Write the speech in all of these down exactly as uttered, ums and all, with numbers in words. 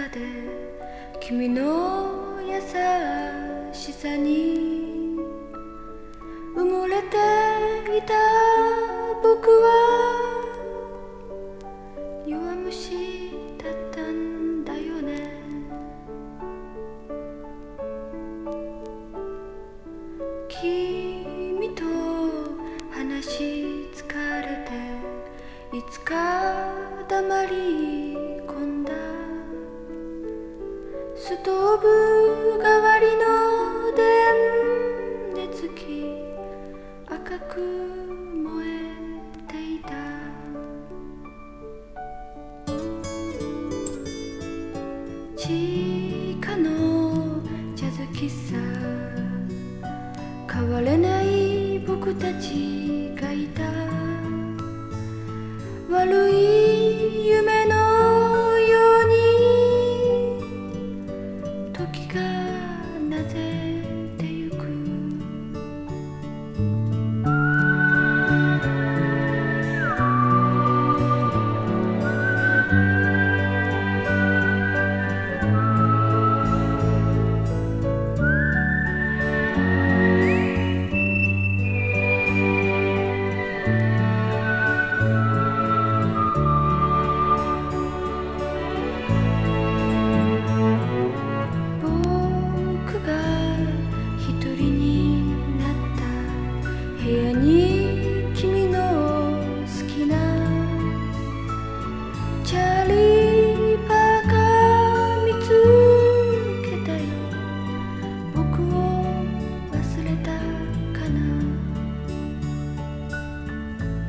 で君の優しさに埋もれていた僕は弱虫だったんだよね。君と話し疲れていつか黙り込んだストーブ代わりの電熱器赤く燃えていた。地下のジャズ喫茶変われない僕たちがいた。悪い夢のように時がなぜてゆく。部屋に君の好きなチャーリー・パーカー見つけたよ。僕を忘れたかな。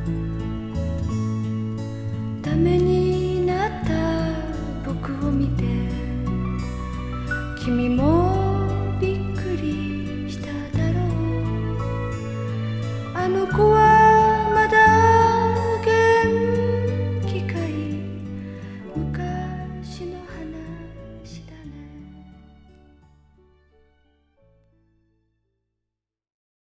ダメになった僕を見て